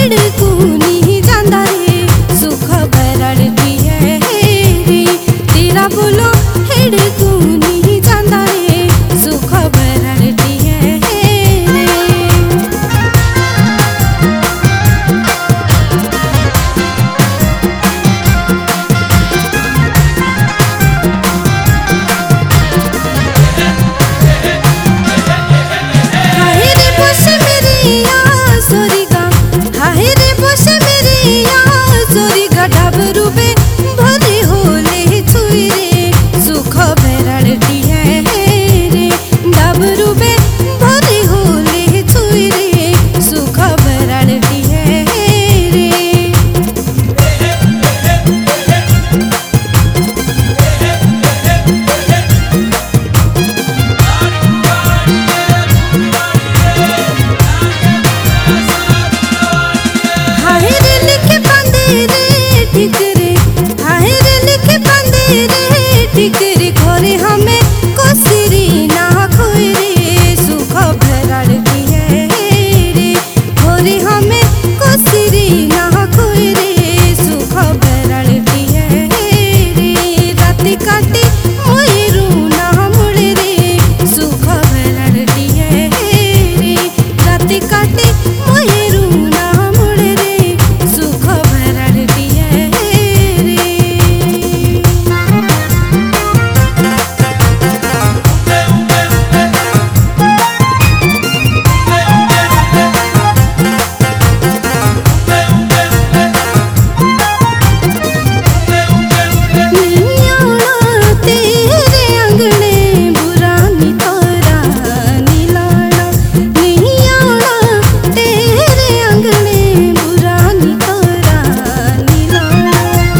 हिड़कू नहीं जांदा रे सुख बरड़ती है रे तेरा बोलो हिड़कू नहीं जांदा रे सुख बरड़ती है रे। हाय रे बस मेरी आसोरी गा हाय रे बस मेरी आसोरी गा डबरू बे भरे होले छुई रे सुख बरड़ती है रे डबरू बे भरे होले छुई रे सुख बरड़ती है रे। हाय रे लिखे बांधे रे ठीक रे हाय रे लिखे बांधे रे ठीक रे घरे हमें कोसरी ना खोई रे सुख बरड़ती है रे घरे हमें कोसरी ना खोई रे सुख बरड़ती है रे। राति काटी मोयरू ना मुड़े रे सुख बरड़ती है रे राति काटी मोयरू ना मुड़े रे सुख बरड़ती है रे। नहीं आना तेरे अंगने बुरा नी तोरा नी लाना नहीं आना तेरे अंगने बुरा नी तोरा नी लाना।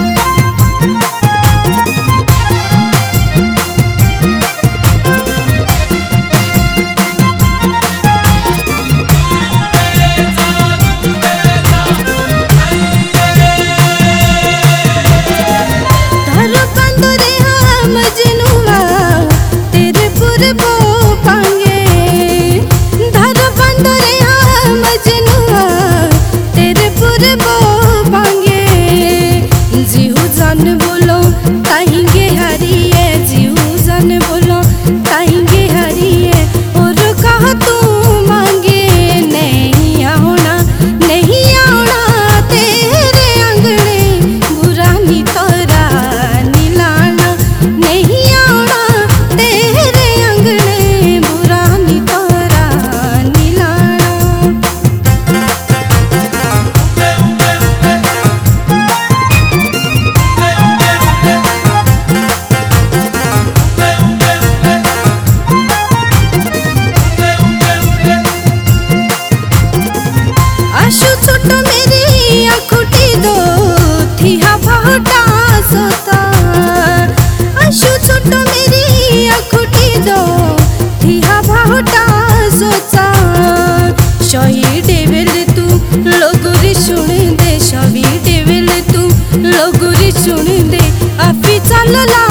धर बंदरे हम मजनुआ तेरे पूरे बो पांगे धर बंदरे हम मजनुआ तेरे पूरे बो पांगे जीहू जान बोलो ताहिंगे हरिए जीहू जान बोलो ताहिंगे हरिए और कहा तू मांगे नहीं आना तेरे अंगने बुरा नी तोरा नी लाना नहीं आना तेरे अंगने बुरा नी तोरा नी लाना। आशु छोट मेरी आखुटी दो थिहा भाटा सोता आशु छोट मेरी आखुटी दो थिहा भाटा सोचा शही डेवेल तू लोगुरी सुन दे शही डेवेल तू लोगुरी सुन दे आपी चल ला